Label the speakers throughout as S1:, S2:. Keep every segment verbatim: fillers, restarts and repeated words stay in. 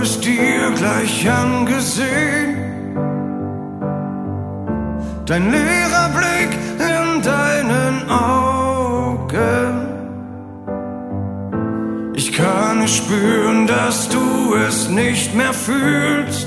S1: es dir gleich angesehen. Dein leerer Blick in deinen Augen. Ich kann es spüren, dass du es nicht mehr fühlst.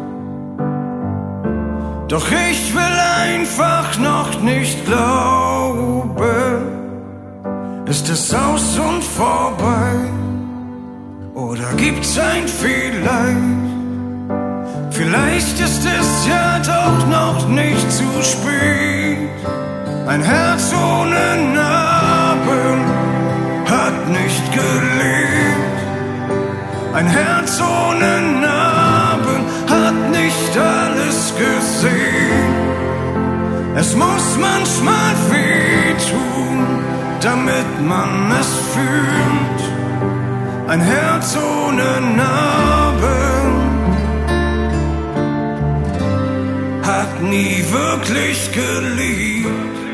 S1: Doch ich will einfach noch nicht glauben. Ist es aus und vorbei? Oder gibt's ein Vielleicht? Vielleicht ist es ja doch noch nicht zu spät. Ein Herz ohne Narben hat nicht gelebt. Ein Herz ohne Narben hat nicht alles gesehen. Es muss manchmal wehtun, damit man es fühlt. Ein Herz ohne Narben hat nie wirklich geliebt.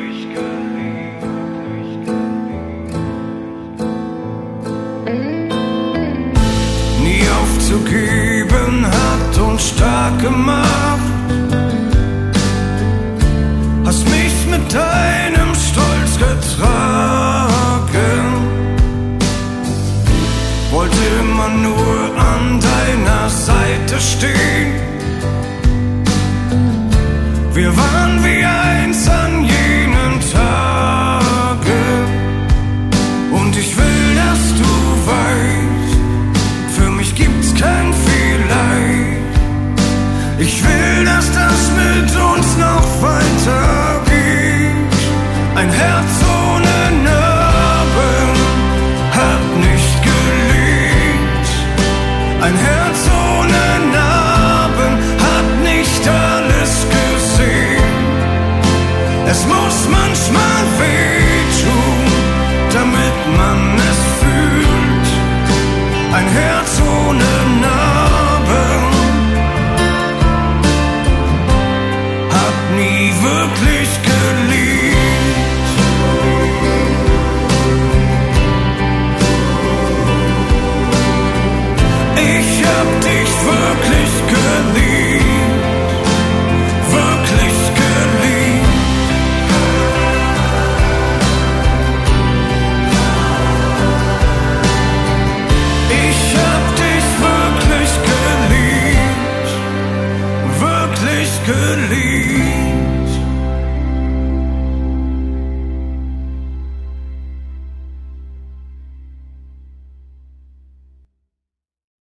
S1: Nie aufzugeben hat uns stark gemacht. Hast mich mit deinem Stolz getragen. Wollte immer nur an deiner Seite stehen. Wir waren wie eins an jenen Tagen. Und ich will, dass du weißt, für mich gibt's kein Vielleicht. Ich will, dass das mit uns noch weitergeht. Ein Herz ohne Narben hat nicht gelebt. Ein Herz ohne Narben hat nicht alles gesehen. Es muss manchmal wehtun, damit man es fühlt. Ein Herz ohne Narben hat nie wirklich gesehen.